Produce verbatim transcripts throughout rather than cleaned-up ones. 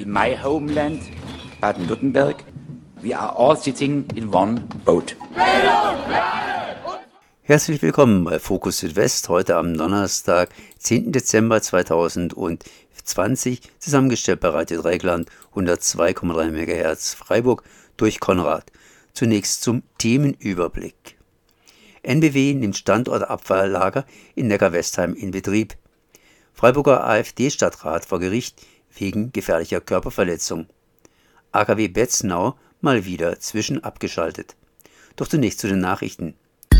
in my homeland, Baden-Württemberg, we are all sitting in one boat. Herzlich willkommen bei Fokus Südwest, heute am Donnerstag, zehnten Dezember zweitausendzwanzig, zusammengestellt bei Radio Dreieckland, hundertzwei Komma drei Megahertz Freiburg durch Konrad. Zunächst zum Themenüberblick. N B W nimmt Standortabfalllager in Neckar-Westheim in Betrieb. Freiburger AfD-Stadtrat vor Gericht wegen gefährlicher Körperverletzung. A K W Betznau mal wieder zwischen abgeschaltet. Doch zunächst zu den Nachrichten.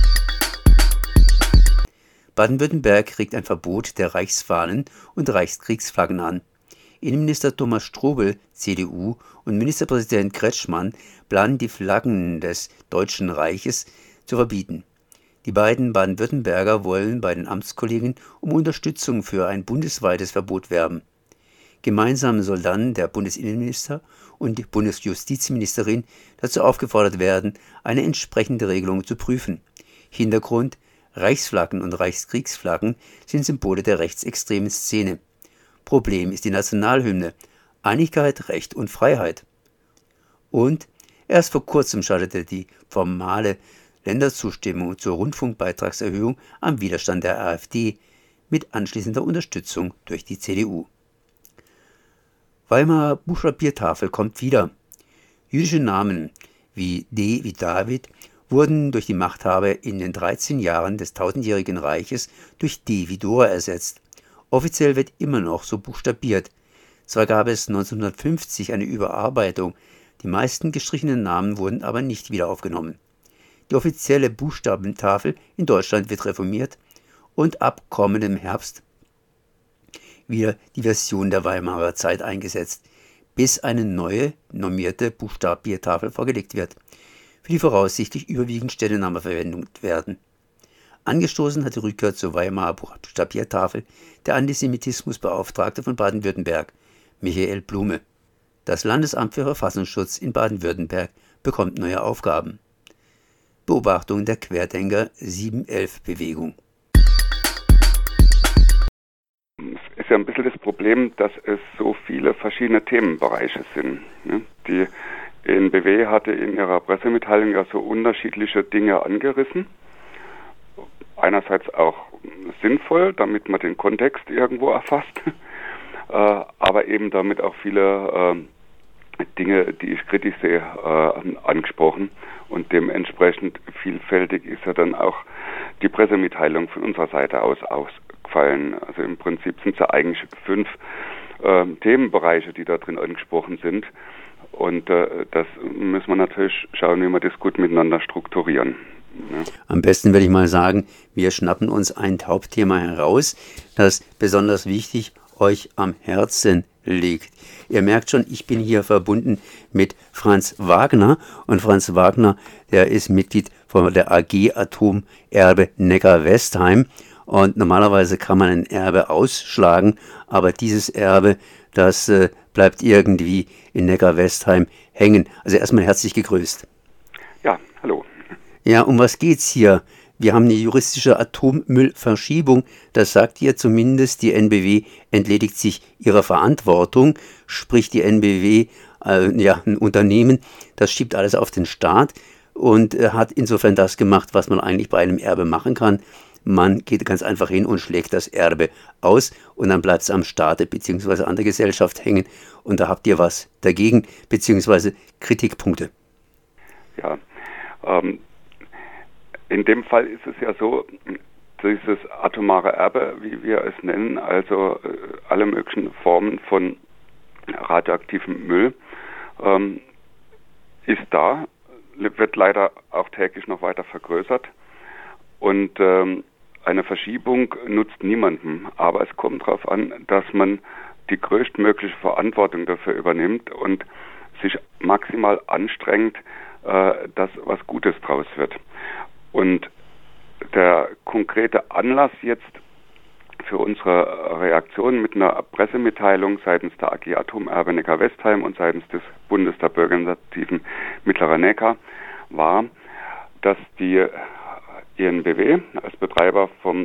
Baden-Württemberg regt ein Verbot der Reichsfahnen und Reichskriegsflaggen an. Innenminister Thomas Strobel, C D U, und Ministerpräsident Kretschmann planen, die Flaggen des Deutschen Reiches zu verbieten. Die beiden Baden-Württemberger wollen bei den Amtskollegen um Unterstützung für ein bundesweites Verbot werben. Gemeinsam soll dann der Bundesinnenminister und die Bundesjustizministerin dazu aufgefordert werden, eine entsprechende Regelung zu prüfen. Hintergrund: Reichsflaggen und Reichskriegsflaggen sind Symbole der rechtsextremen Szene. Problem ist die Nationalhymne: Einigkeit, Recht und Freiheit. Und erst vor kurzem scheiterte die formale Länderzustimmung zur Rundfunkbeitragserhöhung am Widerstand der AfD mit anschließender Unterstützung durch die C D U. Weimarer Buchstabiertafel kommt wieder. Jüdische Namen wie D wie David wurden durch die Machthaber in den dreizehn Jahren des tausendjährigen Reiches durch D wie Dora ersetzt. Offiziell wird immer noch so buchstabiert. Zwar gab es neunzehnhundertfünfzig eine Überarbeitung, die meisten gestrichenen Namen wurden aber nicht wieder aufgenommen. Die offizielle Buchstabentafel in Deutschland wird reformiert und ab kommendem Herbst wieder die Version der Weimarer Zeit eingesetzt, bis eine neue, normierte Buchstabiertafel vorgelegt wird, für die voraussichtlich überwiegend Stellennamen verwendet werden. Angestoßen hat die Rückkehr zur Weimarer Buchstabiertafel der Antisemitismusbeauftragte von Baden-Württemberg, Michael Blume. Das Landesamt für Verfassungsschutz in Baden-Württemberg bekommt neue Aufgaben. Beobachtung der Querdenker sieben elf Bewegung. Es ist ja ein bisschen das Problem, dass es so viele verschiedene Themenbereiche sind. Die N B W hatte in ihrer Pressemitteilung ja so unterschiedliche Dinge angerissen. Einerseits auch sinnvoll, damit man den Kontext irgendwo erfasst, aber eben damit auch viele Dinge, die ich kritisch sehe, angesprochen. Und dementsprechend vielfältig ist ja dann auch die Pressemitteilung von unserer Seite aus ausgefallen. Also im Prinzip sind es ja eigentlich fünf äh, Themenbereiche, die da drin angesprochen sind. Und äh, das müssen wir natürlich schauen, wie wir das gut miteinander strukturieren. Ja. Am besten würde ich mal sagen, wir schnappen uns ein Hauptthema heraus, das besonders wichtig euch am Herzen liegt. Ihr merkt schon, ich bin hier verbunden mit Franz Wagner, und Franz Wagner, der ist Mitglied von der A G Atomerbe Neckar-Westheim, und normalerweise kann man ein Erbe ausschlagen, aber dieses Erbe, das äh, bleibt irgendwie in Neckar-Westheim hängen. Also erstmal herzlich gegrüßt. Ja, hallo. Ja, um was geht's hier? Wir haben eine juristische Atommüllverschiebung, das sagt ihr zumindest, die N B W entledigt sich ihrer Verantwortung, sprich die N B W, äh, ja, ein Unternehmen, das schiebt alles auf den Staat und äh, hat insofern das gemacht, was man eigentlich bei einem Erbe machen kann. Man geht ganz einfach hin und schlägt das Erbe aus und dann bleibt es am Staate bzw. an der Gesellschaft hängen, und da habt ihr was dagegen bzw. Kritikpunkte. Ja, ähm, in dem Fall ist es ja so, dieses atomare Erbe, wie wir es nennen, also äh, alle möglichen Formen von radioaktivem Müll, ähm, ist da, wird leider auch täglich noch weiter vergrößert, und ähm, eine Verschiebung nutzt niemandem, aber es kommt darauf an, dass man die größtmögliche Verantwortung dafür übernimmt und sich maximal anstrengt, äh, dass was Gutes draus wird. Und der konkrete Anlass jetzt für unsere Reaktion mit einer Pressemitteilung seitens der A G Atomerbe Neckar-Westheim und seitens des Bundes der Bürgerinitiativen Mittlerer Neckar war, dass die E N B W als Betreiber vom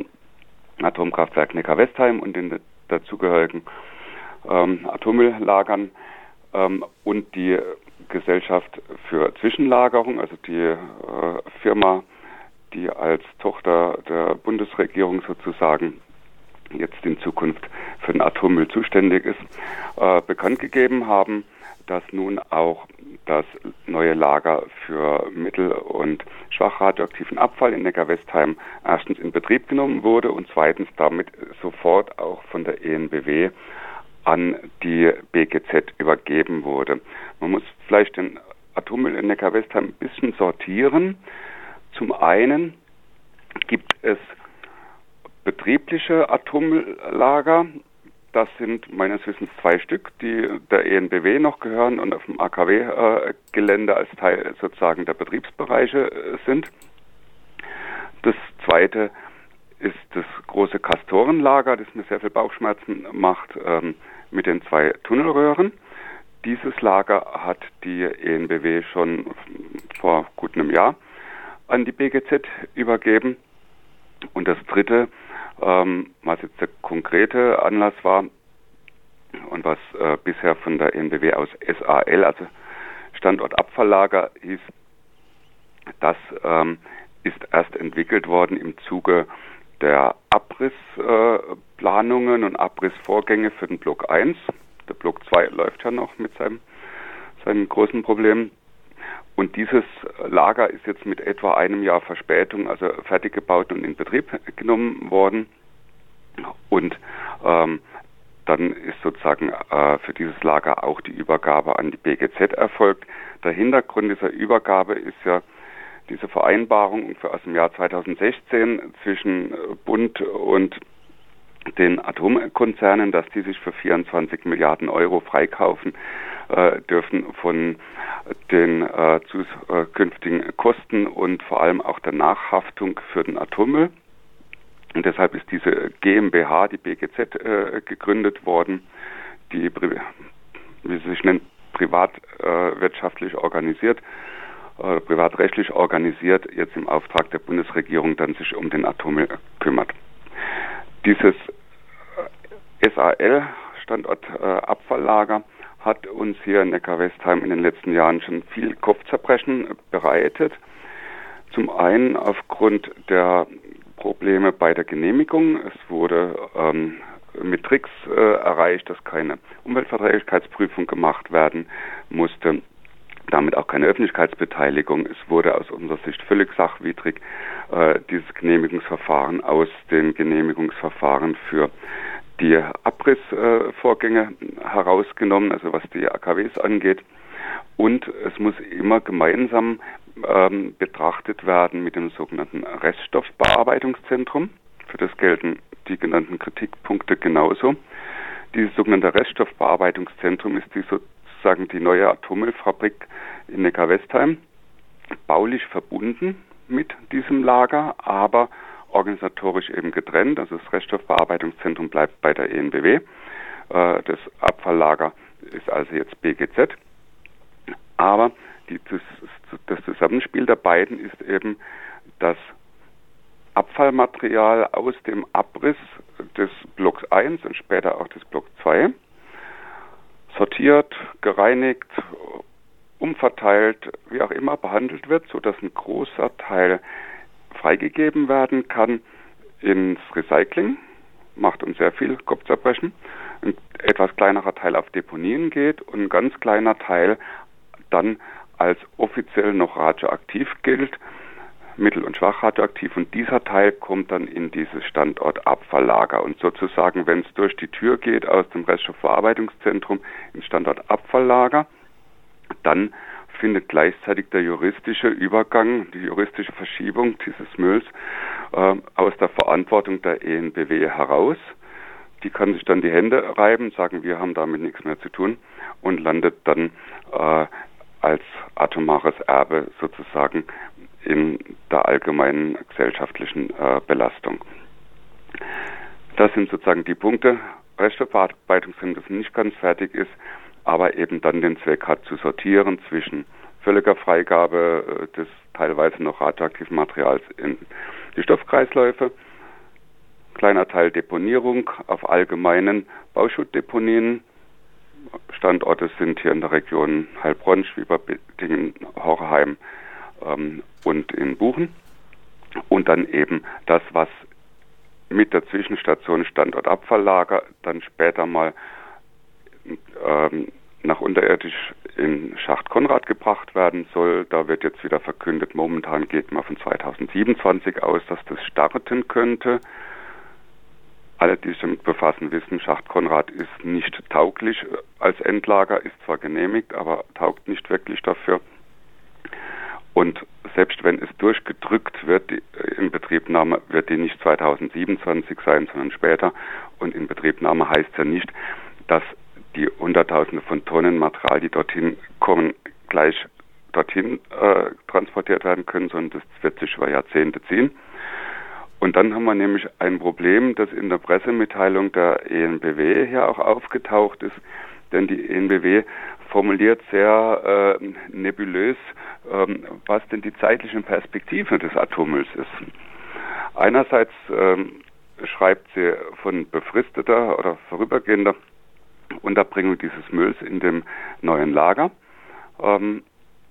Atomkraftwerk Neckar-Westheim und den dazugehörigen ähm, Atommülllagern ähm, und die Gesellschaft für Zwischenlagerung, also die äh, Firma, die als Tochter der Bundesregierung sozusagen jetzt in Zukunft für den Atommüll zuständig ist, äh, bekannt gegeben haben, dass nun auch das neue Lager für mittel- und schwach radioaktiven Abfall in Neckar-Westheim erstens in Betrieb genommen wurde und zweitens damit sofort auch von der E N B W an die B G Z übergeben wurde. Man muss vielleicht den Atommüll in Neckar-Westheim ein bisschen sortieren. Zum einen gibt es betriebliche Atommülllager. Das sind meines Wissens zwei Stück, die der E N B W noch gehören und auf dem A K W-Gelände als Teil sozusagen der Betriebsbereiche sind. Das zweite ist das große Castorenlager, das mir sehr viel Bauchschmerzen macht, ähm, mit den zwei Tunnelröhren. Dieses Lager hat die E N B W schon vor gut einem Jahr an die B G Z übergeben. Und das dritte, ähm, was jetzt der konkrete Anlass war und was äh, bisher von der E N B W aus S A L, also Standortabfalllager hieß, das ähm, ist erst entwickelt worden im Zuge der Abrissplanungen äh, und Abrissvorgänge für den Block eins. Der Block zwei läuft ja noch mit seinem, seinen großen Problemen. Und dieses Lager ist jetzt mit etwa einem Jahr Verspätung, also fertig gebaut und in Betrieb genommen worden. Und ähm, dann ist sozusagen äh, für dieses Lager auch die Übergabe an die B G Z erfolgt. Der Hintergrund dieser Übergabe ist ja diese Vereinbarung aus dem Jahr zweitausendsechzehn zwischen Bund und den Atomkonzernen, dass die sich für vierundzwanzig Milliarden Euro freikaufen äh, dürfen von den äh, zukünftigen Kosten und vor allem auch der Nachhaftung für den Atommüll. Und deshalb ist diese GmbH, die B G Z, äh, gegründet worden, die, wie sie sich nennt, privatwirtschaftlich äh, organisiert, äh, privatrechtlich organisiert, jetzt im Auftrag der Bundesregierung dann sich um den Atommüll kümmert. Dieses S A L, Standort äh, Abfalllager, hat uns hier in Neckar-Westheim in den letzten Jahren schon viel Kopfzerbrechen bereitet. Zum einen aufgrund der Probleme bei der Genehmigung. Es wurde ähm, mit Tricks äh, erreicht, dass keine Umweltverträglichkeitsprüfung gemacht werden musste. Damit auch keine Öffentlichkeitsbeteiligung. Es wurde aus unserer Sicht völlig sachwidrig äh, dieses Genehmigungsverfahren aus den Genehmigungsverfahren für die Abrissvorgänge äh, herausgenommen, also was die A K Ws angeht. Und es muss immer gemeinsam ähm, betrachtet werden mit dem sogenannten Reststoffbearbeitungszentrum. Für das gelten die genannten Kritikpunkte genauso. Dieses sogenannte Reststoffbearbeitungszentrum ist die sozusagen die neue Atommüllfabrik in Neckar-Westheim, baulich verbunden mit diesem Lager, aber organisatorisch eben getrennt. Also das Reststoffbearbeitungszentrum bleibt bei der E N B W. Äh, das Abfalllager ist also jetzt B G Z. Aber die, das, das Zusammenspiel der beiden ist eben, dass Abfallmaterial aus dem Abriss des Blocks eins und später auch des Block zwei sortiert, gereinigt, umverteilt, wie auch immer behandelt wird, sodass ein großer Teil freigegeben werden kann ins Recycling, macht uns sehr viel Kopfzerbrechen, ein etwas kleinerer Teil auf Deponien geht und ein ganz kleiner Teil dann als offiziell noch radioaktiv gilt, mittel- und schwach radioaktiv, und dieser Teil kommt dann in dieses Standortabfalllager und sozusagen, wenn es durch die Tür geht aus dem Reststoffverarbeitungszentrum ins Standortabfalllager, dann findet gleichzeitig der juristische Übergang, die juristische Verschiebung dieses Mülls äh, aus der Verantwortung der E N B W heraus. Die kann sich dann die Hände reiben, sagen, wir haben damit nichts mehr zu tun, und landet dann äh, als atomares Erbe sozusagen in der allgemeinen gesellschaftlichen äh, Belastung. Das sind sozusagen die Punkte. Reststoffverarbeitungszentrum, das nicht ganz fertig ist, aber eben dann den Zweck hat, zu sortieren zwischen völliger Freigabe äh, des teilweise noch radioaktiven Materials in die Stoffkreisläufe, kleiner Teil Deponierung auf allgemeinen Bauschuttdeponien, Standorte sind hier in der Region Heilbronn, Schwieberdicken, Horheim ähm, und in Buchen. Und dann eben das, was mit der Zwischenstation Standortabfalllager dann später mal ähm, nach unterirdisch in Schacht Konrad gebracht werden soll. Da wird jetzt wieder verkündet, momentan geht man von zweitausendsiebenundzwanzig aus, dass das starten könnte. Alle, die sich damit befassen, wissen, Schacht Konrad ist nicht tauglich als Endlager, ist zwar genehmigt, aber taugt nicht wirklich dafür. Und selbst wenn es durchgedrückt wird, die Inbetriebnahme, wird die nicht zweitausendsiebenundzwanzig sein, sondern später. Und Inbetriebnahme heißt ja nicht, dass die Hunderttausende von Tonnen Material, die dorthin kommen, gleich dorthin äh, transportiert werden können, sondern das wird sich über Jahrzehnte ziehen. Und dann haben wir nämlich ein Problem, das in der Pressemitteilung der E N B W hier auch aufgetaucht ist, denn die E N B W formuliert sehr äh, nebulös, ähm, was denn die zeitlichen Perspektiven des Atommülls ist. Einerseits ähm, schreibt sie von befristeter oder vorübergehender Unterbringung dieses Mülls in dem neuen Lager. Ähm,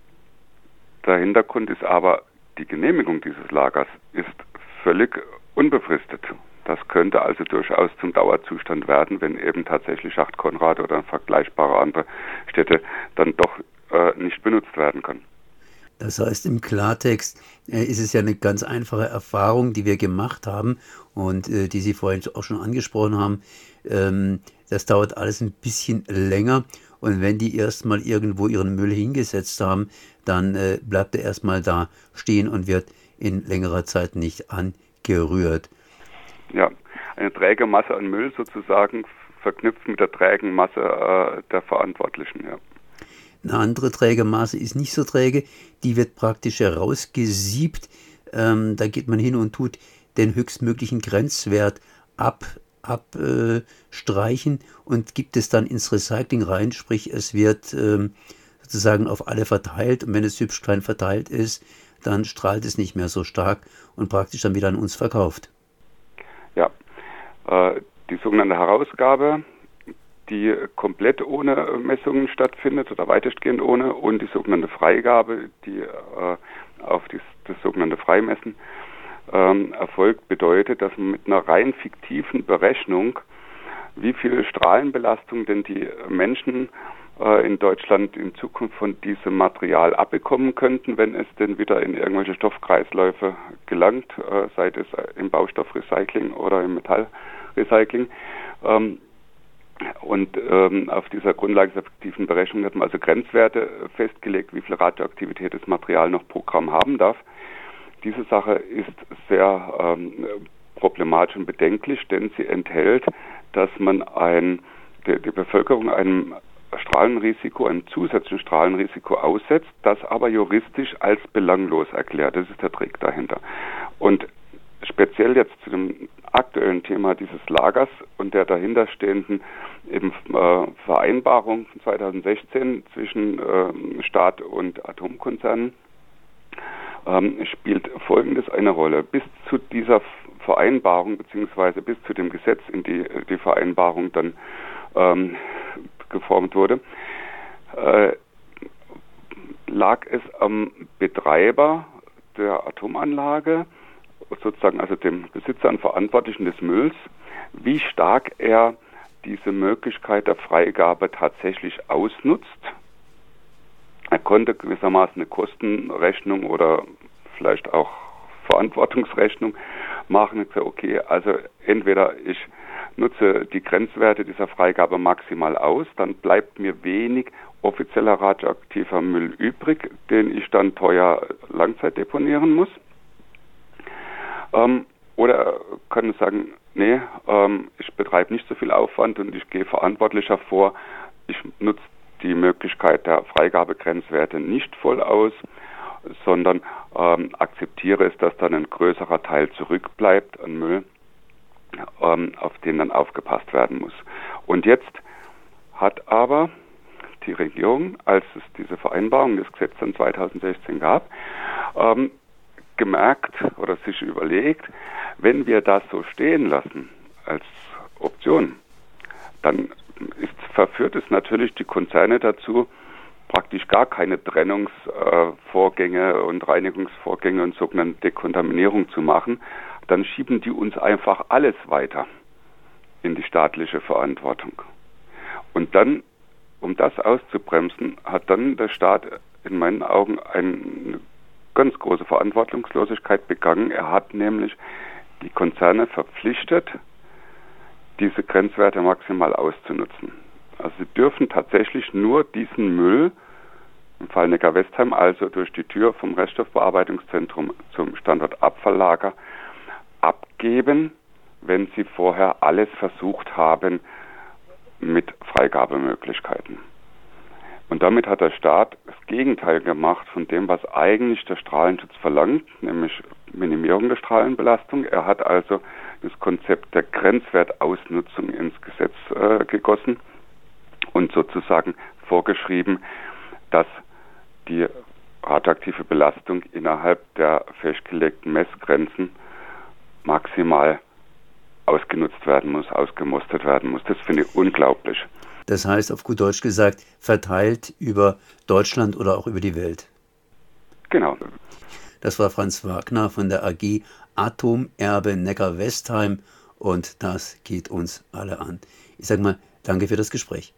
der Hintergrund ist aber, die Genehmigung dieses Lagers ist völlig unbefristet. Das könnte also durchaus zum Dauerzustand werden, wenn eben tatsächlich Schacht Konrad oder vergleichbare andere Städte dann doch äh, nicht benutzt werden können. Das heißt, im Klartext äh, ist es ja eine ganz einfache Erfahrung, die wir gemacht haben und äh, die Sie vorhin auch schon angesprochen haben. Ähm, das dauert alles ein bisschen länger und wenn die erstmal irgendwo ihren Müll hingesetzt haben, dann äh, bleibt er erstmal da stehen und wird in längerer Zeit nicht angerührt. Ja, eine träge Masse an Müll sozusagen verknüpft mit der trägen Masse äh, der Verantwortlichen, ja. Eine andere träge Masse ist nicht so träge, die wird praktisch herausgesiebt. Ähm, da geht man hin und tut den höchstmöglichen Grenzwert ab, abstreichen äh, und gibt es dann ins Recycling rein, sprich es wird ähm, sozusagen auf alle verteilt und wenn es hübsch klein verteilt ist, dann strahlt es nicht mehr so stark und praktisch dann wieder an uns verkauft. Ja, äh, die sogenannte Herausgabe, die komplett ohne Messungen stattfindet oder weitestgehend ohne, und die sogenannte Freigabe, die äh, auf dies, das sogenannte Freimessen ähm, erfolgt, bedeutet, dass man mit einer rein fiktiven Berechnung, wie viel Strahlenbelastung denn die Menschen äh, in Deutschland in Zukunft von diesem Material abbekommen könnten, wenn es denn wieder in irgendwelche Stoffkreisläufe gelangt, äh, sei es im Baustoffrecycling oder im Metallrecycling. Ähm, Und ähm, auf dieser Grundlage der fiktiven Berechnung hat man also Grenzwerte festgelegt, wie viel Radioaktivität das Material noch pro Gramm haben darf. Diese Sache ist sehr ähm, problematisch und bedenklich, denn sie enthält, dass man ein, die, die Bevölkerung einem Strahlenrisiko, einem zusätzlichen Strahlenrisiko aussetzt, das aber juristisch als belanglos erklärt. Das ist der Trick dahinter. Und speziell jetzt zu dem aktuellen Thema dieses Lagers und der dahinterstehenden eben äh, Vereinbarung von zweitausendsechzehn zwischen äh, Staat und Atomkonzernen ähm, spielt Folgendes eine Rolle. Bis zu dieser Vereinbarung beziehungsweise bis zu dem Gesetz, in die die Vereinbarung dann ähm, geformt wurde, äh, lag es am Betreiber der Atomanlage, sozusagen also dem Besitzer und Verantwortlichen des Mülls, wie stark er diese Möglichkeit der Freigabe tatsächlich ausnutzt. Er konnte gewissermaßen eine Kostenrechnung oder vielleicht auch Verantwortungsrechnung machen und gesagt, okay, also entweder ich nutze die Grenzwerte dieser Freigabe maximal aus, dann bleibt mir wenig offizieller radioaktiver Müll übrig, den ich dann teuer Langzeit deponieren muss. Ähm, oder können sagen, nee, ähm, ich betreibe nicht so viel Aufwand und ich gehe verantwortlicher vor. Ich nutze die Möglichkeit der Freigabegrenzwerte nicht voll aus, sondern ähm, akzeptiere es, dass dann ein größerer Teil zurückbleibt an Müll, ähm, auf den dann aufgepasst werden muss. Und jetzt hat aber die Regierung, als es diese Vereinbarung, das Gesetz dann zweitausendsechzehn gab, ähm, gemerkt oder sich überlegt, wenn wir das so stehen lassen als Option, dann ist verführt es natürlich die Konzerne dazu, praktisch gar keine Trennungsvorgänge und Reinigungsvorgänge und sogenannte Dekontaminierung zu machen. Dann schieben die uns einfach alles weiter in die staatliche Verantwortung. Und dann, um das auszubremsen, hat dann der Staat in meinen Augen eine ganz große Verantwortungslosigkeit begangen. Er hat nämlich die Konzerne verpflichtet, diese Grenzwerte maximal auszunutzen. Also sie dürfen tatsächlich nur diesen Müll, im Fall Neckar-Westheim, also durch die Tür vom Reststoffbearbeitungszentrum zum Standort Abfalllager, abgeben, wenn sie vorher alles versucht haben mit Freigabemöglichkeiten. Und damit hat der Staat das Gegenteil gemacht von dem, was eigentlich der Strahlenschutz verlangt, nämlich Minimierung der Strahlenbelastung. Er hat also das Konzept der Grenzwertausnutzung ins Gesetz äh, gegossen und sozusagen vorgeschrieben, dass die radioaktive Belastung innerhalb der festgelegten Messgrenzen maximal ausgenutzt werden muss, ausgemustert werden muss. Das finde ich unglaublich. Das heißt, auf gut Deutsch gesagt, verteilt über Deutschland oder auch über die Welt. Genau. Das war Franz Wagner von der A G Atomerbe Neckar-Westheim und das geht uns alle an. Ich sage mal, danke für das Gespräch.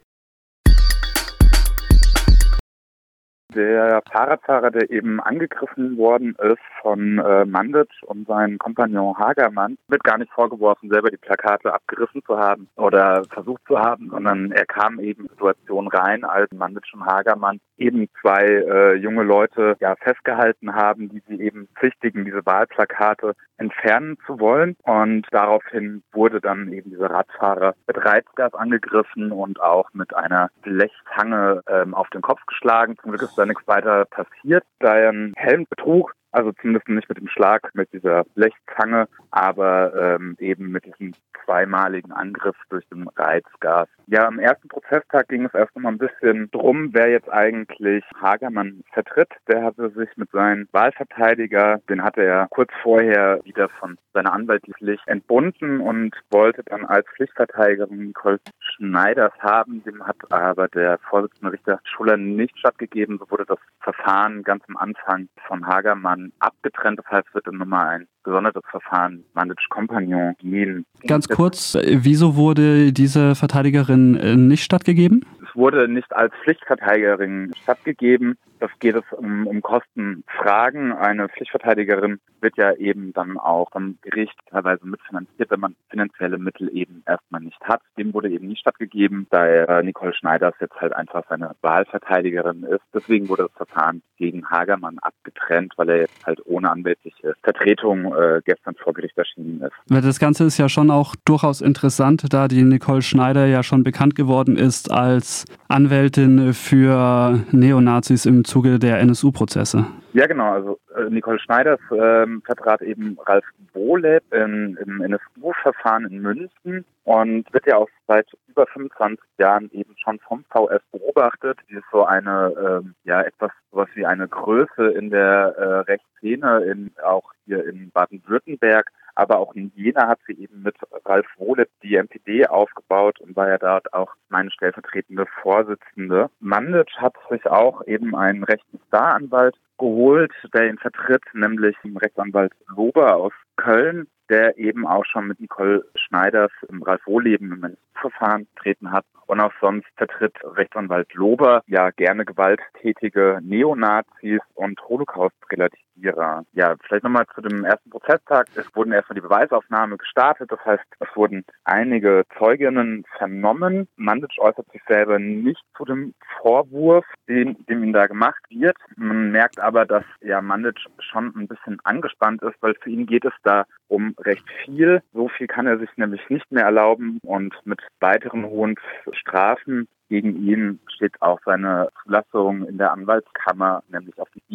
Der Fahrradfahrer, der eben angegriffen worden ist von äh, Mandic und seinem Kompagnon Hagermann, wird gar nicht vorgeworfen, selber die Plakate abgerissen zu haben oder versucht zu haben, sondern er kam eben in die Situation rein, als Mandic und Hagermann eben zwei äh, junge Leute ja festgehalten haben, die sie eben pflichtigen, diese Wahlplakate entfernen zu wollen. Und daraufhin wurde dann eben dieser Radfahrer mit Reizgas angegriffen und auch mit einer Blechzange ähm, auf den Kopf geschlagen. Zum Glück ist da nichts weiter passiert. Sein Helm betrug, also zumindest nicht mit dem Schlag, mit dieser Blechzange, aber ähm, eben mit diesem zweimaligen Angriff durch den Reizgas. Ja, am ersten Prozesstag ging es erst noch mal ein bisschen drum, wer jetzt eigentlich Hagermann vertritt. Der hatte sich mit seinem Wahlverteidiger, den hatte er kurz vorher wieder von seiner Anwaltlich entbunden und wollte dann als Pflichtverteidigerin Nicole Schneiders haben. Dem hat aber der Vorsitzende Richter Schuller nicht stattgegeben. So wurde das Verfahren ganz am Anfang von Hagermann abgetrennt. Das heißt, es wird dann nochmal ein gesondertes Verfahren Mandic-Kompagnon gehen. Ganz kurz, wieso wurde diese Verteidigerin nicht stattgegeben? Es wurde nicht als Pflichtverteidigerin stattgegeben. Das geht es um, um Kostenfragen. Eine Pflichtverteidigerin wird ja eben dann auch vom Gericht teilweise mitfinanziert, wenn man finanzielle Mittel eben erstmal nicht hat. Dem wurde eben nicht stattgegeben, da äh, Nicole Schneiders jetzt halt einfach seine Wahlverteidigerin ist. Deswegen wurde das Verfahren gegen Hagermann abgetrennt, weil er jetzt halt ohne anwältliche Vertretung äh, gestern vor Gericht erschienen ist. Das Ganze ist ja schon auch durchaus interessant, da die Nicole Schneider ja schon bekannt geworden ist als Anwältin für Neonazis im Zuge der N S U-Prozesse. Ja, genau. Also äh, Nicole Schneiders ähm, vertrat eben Ralf Wohleb in, im N S U-Verfahren in München und wird ja auch seit über fünfundzwanzig Jahren eben schon vom V S beobachtet. Sie ist so eine, ähm, ja, etwas sowas wie eine Größe in der äh, Rechtsszene, in, auch hier in Baden-Württemberg. Aber auch in Jena hat sie eben mit Ralf Wohleb die M P D aufgebaut und war ja dort auch meine stellvertretende Vorsitzende. Mandic hat sich auch eben einen rechten Staranwalt geholt, der ihn vertritt, nämlich den Rechtsanwalt Lober aus Köln, der eben auch schon mit Nicole Schneiders im Ralf Wohleb im Verfahren getreten hat. Und auch sonst vertritt Rechtsanwalt Lober ja gerne gewalttätige Neonazis und Holocaust-Relativierer. Ja, vielleicht nochmal zu dem ersten Prozesstag. Es wurden erstmal die Beweisaufnahme gestartet. Das heißt, es wurden einige Zeuginnen vernommen. Mandic äußert sich selber nicht zu dem Vorwurf, den, dem ihm da gemacht wird. Man merkt aber, dass ja Mandic schon ein bisschen angespannt ist, weil für ihn geht es da um recht viel. So viel kann er sich nämlich nicht mehr erlauben und mit weiteren hohen Strafen gegen ihn steht auch seine Zulassung in der Anwaltskammer, nämlich auf dem Spiel.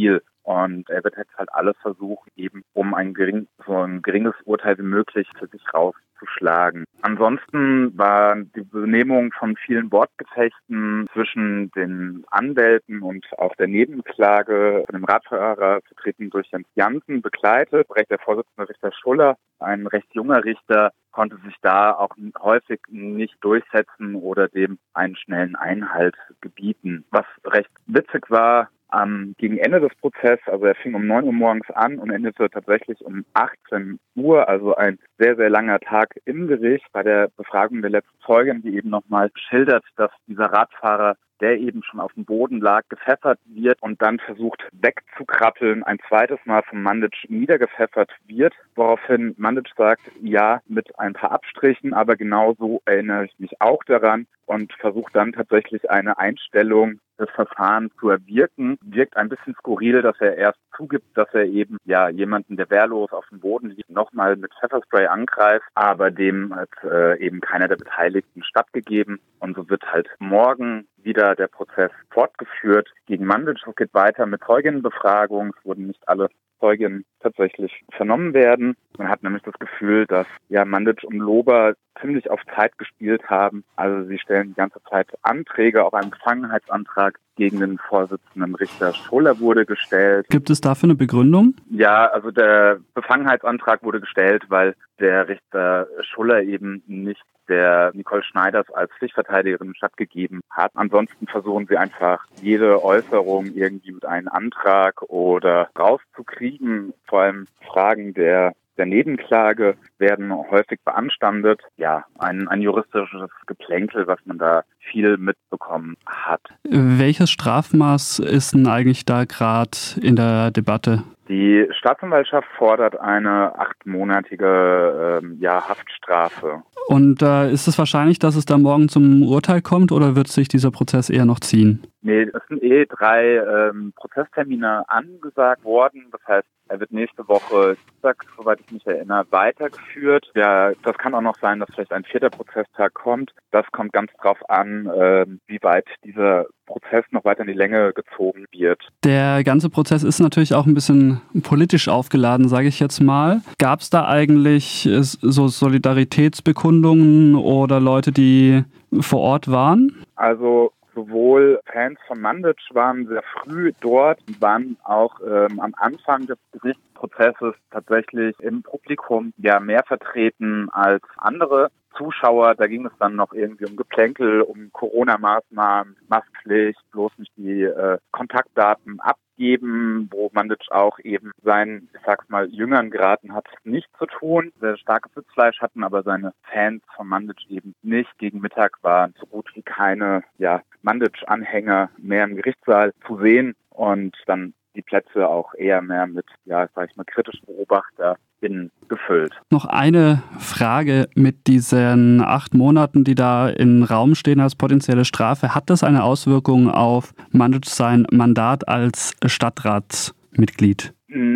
Und er wird jetzt halt alles versuchen, eben um ein gering, so ein geringes Urteil wie möglich für sich rauszuschlagen. Ansonsten war die Benehmung von vielen Wortgefechten zwischen den Anwälten und auch der Nebenklage von dem Radfahrer, vertreten durch Jens Jansen, begleitet. Der Vorsitzende Richter Schuller, ein recht junger Richter, konnte sich da auch häufig nicht durchsetzen oder dem einen schnellen Einhalt gebieten. Was recht witzig war, Ähm, gegen Ende des Prozesses, also er fing um neun Uhr morgens an und endete tatsächlich um achtzehn Uhr, also ein sehr, sehr langer Tag im Gericht. Bei der Befragung der letzten Zeugin, die eben nochmal schildert, dass dieser Radfahrer, der eben schon auf dem Boden lag, gepfeffert wird und dann versucht wegzukrabbeln, ein zweites Mal von Mandic niedergepfeffert wird, woraufhin Mandic sagt, ja, mit ein paar Abstrichen, aber genau so erinnere ich mich auch daran und versucht dann tatsächlich eine Einstellung des Verfahrens zu erwirken. Wirkt ein bisschen skurril, dass er erst zugibt, dass er eben ja jemanden, der wehrlos auf dem Boden liegt, nochmal mit Pfefferspray angreift, aber dem hat äh, eben keiner der Beteiligten stattgegeben und so wird halt morgen wieder der Prozess fortgeführt gegen Mandic. Es geht weiter mit Zeuginnenbefragung. Es wurden nicht alle Zeuginnen tatsächlich vernommen werden. Man hat nämlich das Gefühl, dass ja Mandic und Lober ziemlich auf Zeit gespielt haben. Also sie stellen die ganze Zeit Anträge. Auch ein Befangenheitsantrag gegen den Vorsitzenden Richter Schuller wurde gestellt. Gibt es dafür eine Begründung? Ja, also der Befangenheitsantrag wurde gestellt, weil der Richter Schuller eben nicht der Nicole Schneiders als Pflichtverteidigerin stattgegeben hat. Ansonsten versuchen sie einfach jede Äußerung irgendwie mit einem Antrag oder rauszukriegen. Vor allem Fragen der der Nebenklage werden häufig beanstandet. Ja, ein, ein juristisches Geplänkel, was man da viel mitbekommen hat. Welches Strafmaß ist denn eigentlich da gerade in der Debatte? Die Staatsanwaltschaft fordert eine achtmonatige ähm, ja, Haftstrafe. Und äh, ist es wahrscheinlich, dass es da morgen zum Urteil kommt oder wird sich dieser Prozess eher noch ziehen? Nee, es sind eh drei ähm, Prozesstermine angesagt worden. Das heißt, er wird nächste Woche Dienstag, soweit ich mich erinnere, weitergeführt. Ja, das kann auch noch sein, dass vielleicht ein vierter Prozesstag kommt. Das kommt ganz drauf an, äh, wie weit dieser Prozess noch weiter in die Länge gezogen wird. Der ganze Prozess ist natürlich auch ein bisschen politisch aufgeladen, sage ich jetzt mal. Gab es da eigentlich so Solidaritätsbekundungen oder Leute, die vor Ort waren? Also sowohl Fans von Mandic waren sehr früh dort, waren auch ähm, am Anfang des Gerichtsprozesses tatsächlich im Publikum ja mehr vertreten als andere Zuschauer. Da ging es dann noch irgendwie um Geplänkel, um Corona-Maßnahmen, Maskenpflicht, bloß nicht die äh, Kontaktdaten abgeben, wo Mandic auch eben seinen, ich sag's mal, Jüngern geraten hat, nicht zu tun. Sehr starkes Sitzfleisch hatten aber seine Fans von Mandic eben nicht. Gegen Mittag waren so gut wie keine ja, Mandic-Anhänger mehr im Gerichtssaal zu sehen und dann die Plätze auch eher mehr mit, ja, sag ich mal, kritischen BeobachterInnen gefüllt. Noch eine Frage mit diesen acht Monaten, die da im Raum stehen als potenzielle Strafe. Hat das eine Auswirkung auf Mandic sein Mandat als Stadtratsmitglied?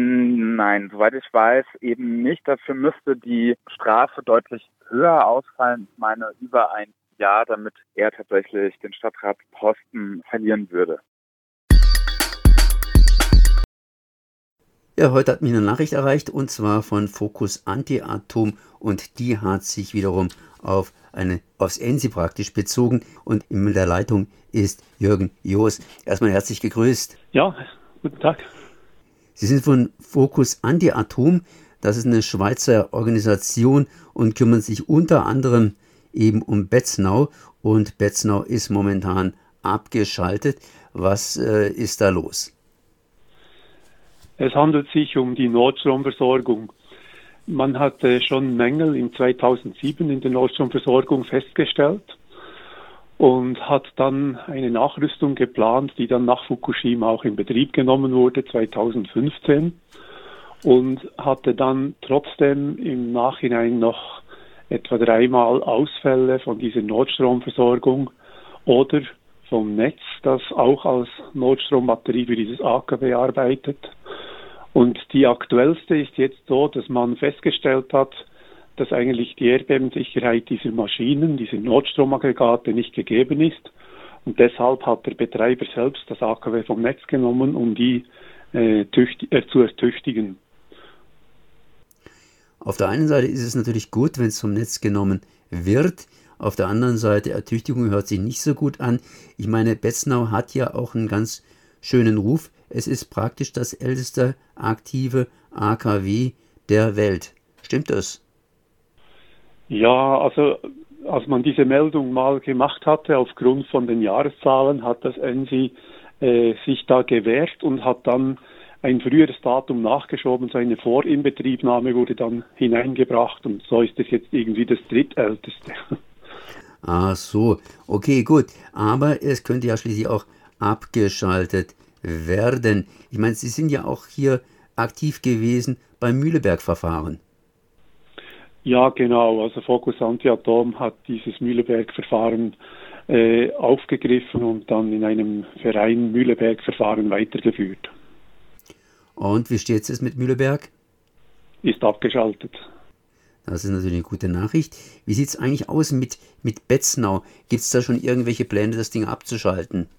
Nein, soweit ich weiß, eben nicht. Dafür müsste die Strafe deutlich höher ausfallen. Ich meine, über ein Jahr, damit er tatsächlich den Stadtratsposten verlieren würde. Ja, heute hat mich eine Nachricht erreicht und zwar von Focus Anti-Atom und die hat sich wiederum auf eine, aufs ENSI praktisch bezogen und in der Leitung ist Jürgen Joos. Erstmal herzlich gegrüßt. Ja, guten Tag. Sie sind von Focus Anti-Atom, das ist eine Schweizer Organisation und kümmern sich unter anderem eben um Betznau und Betznau ist momentan abgeschaltet. Was äh, ist da los? Es handelt sich um die Notstromversorgung. Man hatte schon Mängel in zweitausendsieben in der Notstromversorgung festgestellt und hat dann eine Nachrüstung geplant, die dann nach Fukushima auch in Betrieb genommen wurde, zweitausendfünfzehn, und hatte dann trotzdem im Nachhinein noch etwa dreimal Ausfälle von dieser Notstromversorgung oder vom Netz, das auch als Notstrombatterie für dieses A K W arbeitet. Und die aktuellste ist jetzt so, dass man festgestellt hat, dass eigentlich die Erdbebensicherheit dieser Maschinen, dieser Notstromaggregate nicht gegeben ist. Und deshalb hat der Betreiber selbst das A K W vom Netz genommen, um die äh, tüchtig, äh, zu ertüchtigen. Auf der einen Seite ist es natürlich gut, wenn es vom Netz genommen wird. Auf der anderen Seite, Ertüchtigung hört sich nicht so gut an. Ich meine, Betznau hat ja auch einen ganz schönen Ruf. Es ist praktisch das älteste aktive A K W der Welt. Stimmt das? Ja, also als man diese Meldung mal gemacht hatte, aufgrund von den Jahreszahlen, hat das N S I äh, sich da gewehrt und hat dann ein früheres Datum nachgeschoben. Seine Vorinbetriebnahme wurde dann hineingebracht und so ist es jetzt irgendwie das drittälteste. Ach so, okay, gut. Aber es könnte ja schließlich auch abgeschaltet werden. Ich meine, Sie sind ja auch hier aktiv gewesen beim Mühleberg-Verfahren. Ja, genau. Also Focus Anti-Atom hat dieses Mühleberg-Verfahren äh, aufgegriffen und dann in einem Verein Mühleberg-Verfahren weitergeführt. Und wie steht es mit Mühleberg? Ist abgeschaltet. Das ist natürlich eine gute Nachricht. Wie sieht es eigentlich aus mit, mit Betznau? Gibt es da schon irgendwelche Pläne, das Ding abzuschalten?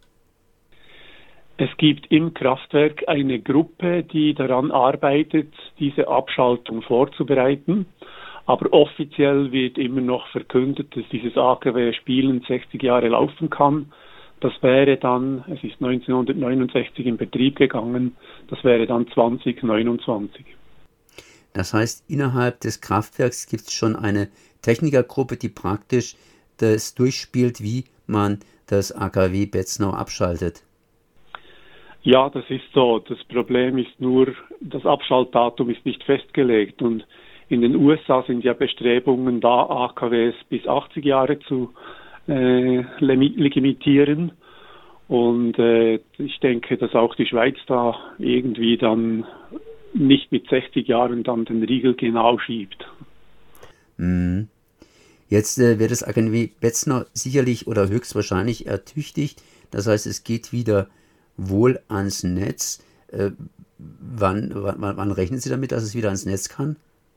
Es gibt im Kraftwerk eine Gruppe, die daran arbeitet, diese Abschaltung vorzubereiten. Aber offiziell wird immer noch verkündet, dass dieses A K W spielend sechzig Jahre laufen kann. Das wäre dann, es ist neunzehnhundertneunundsechzig in Betrieb gegangen, das wäre dann zwanzig neunundzwanzig. Das heißt, innerhalb des Kraftwerks gibt es schon eine Technikergruppe, die praktisch das durchspielt, wie man das A K W Betznau abschaltet. Ja, das ist so. Das Problem ist nur, das Abschaltdatum ist nicht festgelegt und in den U S A sind ja Bestrebungen da, A K Ws bis achtzig Jahre zu äh, limitieren. Und äh, ich denke, dass auch die Schweiz da irgendwie dann nicht mit sechzig Jahren dann den Riegel genau schiebt. Mm. Jetzt äh, wird das A K W Betznau sicherlich oder höchstwahrscheinlich ertüchtigt. Das heißt, es geht wieder wohl ans Netz. Äh, wann, wann, wann rechnen Sie damit, dass es wieder ans Netz kann?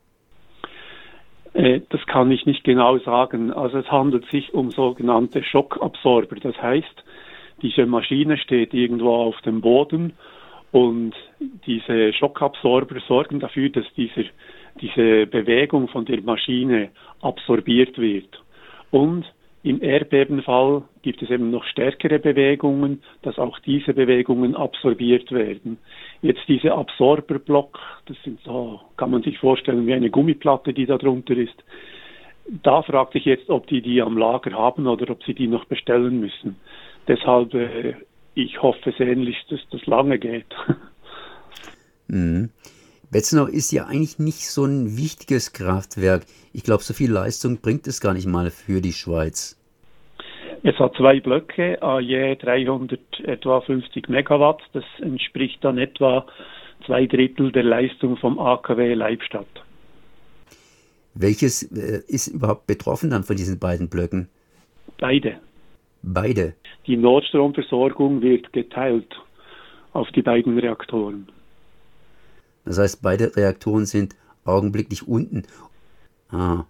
Das kann ich nicht genau sagen. Also es handelt sich um sogenannte Schockabsorber. Das heißt, diese Maschine steht irgendwo auf dem Boden und diese Schockabsorber sorgen dafür, dass dieser, diese Bewegung von der Maschine absorbiert wird. Und im Erdbebenfall gibt es eben noch stärkere Bewegungen, dass auch diese Bewegungen absorbiert werden. Jetzt diese Absorberblock, das sind so, kann man sich vorstellen, wie eine Gummiplatte, die da drunter ist. Da fragt sich jetzt, ob die die am Lager haben oder ob sie die noch bestellen müssen. Deshalb, äh, ich hoffe sehnlichst, dass das lange geht. Mhm. Betznau ist ja eigentlich nicht so ein wichtiges Kraftwerk. Ich glaube, so viel Leistung bringt es gar nicht mal für die Schweiz. Es hat zwei Blöcke, je dreihundertfünfzig Megawatt. Das entspricht dann etwa zwei Drittel der Leistung vom A K W Leibstadt. Welches äh, ist überhaupt betroffen dann von diesen beiden Blöcken? Beide. Beide? Die Notstromversorgung wird geteilt auf die beiden Reaktoren. Das heißt, beide Reaktoren sind augenblicklich unten. Ah.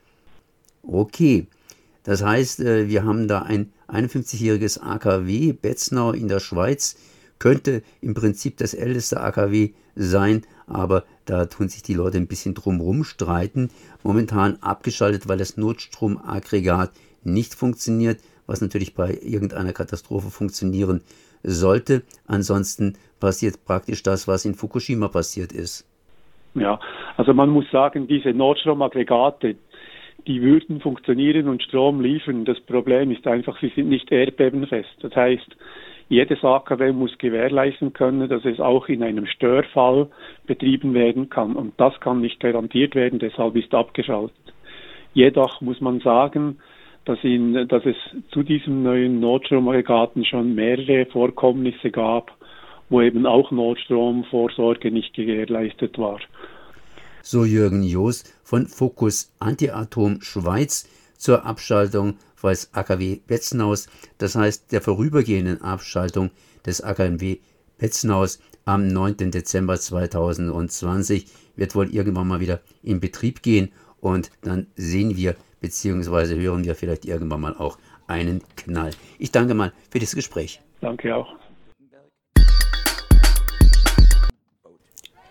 Okay. Das heißt, wir haben da ein einundfünfzigjähriges A K W, Betznau in der Schweiz, könnte im Prinzip das älteste A K W sein, aber da tun sich die Leute ein bisschen drumherum streiten. Momentan abgeschaltet, weil das Notstromaggregat nicht funktioniert, was natürlich bei irgendeiner Katastrophe funktionieren sollte. Ansonsten passiert praktisch das, was in Fukushima passiert ist. Ja, also man muss sagen, diese Notstromaggregate, die würden funktionieren und Strom liefern. Das Problem ist einfach, sie sind nicht erdbebenfest. Das heißt, jedes A K W muss gewährleisten können, dass es auch in einem Störfall betrieben werden kann. Und das kann nicht garantiert werden, deshalb ist abgeschaltet. Jedoch muss man sagen, dass, in, dass es zu diesen neuen Notstromaggregaten schon mehrere Vorkommnisse gab, wo eben auch Notstromvorsorge nicht gewährleistet war. So Jürgen Joos von Focus Anti-Atom Schweiz zur Abschaltung des A K W Betznaus, das heißt der vorübergehenden Abschaltung des A K W Betznaus am neunten Dezember zweitausendzwanzig, wird wohl irgendwann mal wieder in Betrieb gehen und dann sehen wir bzw. hören wir vielleicht irgendwann mal auch einen Knall. Ich danke mal für das Gespräch. Danke auch.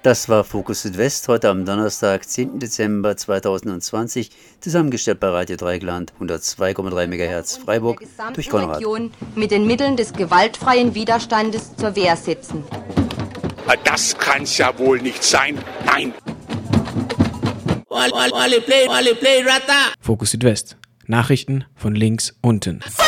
Das war Fokus Südwest heute am Donnerstag, zehnten Dezember zweitausendzwanzig, zusammengestellt bei Radio Dreieckland, hundertzwei Komma drei Megahertz Freiburg, durch Konrad. Mit den Mitteln des gewaltfreien Widerstandes zur Wehr setzen. Das kann's ja wohl nicht sein. Nein! Fokus Südwest. Nachrichten von links unten.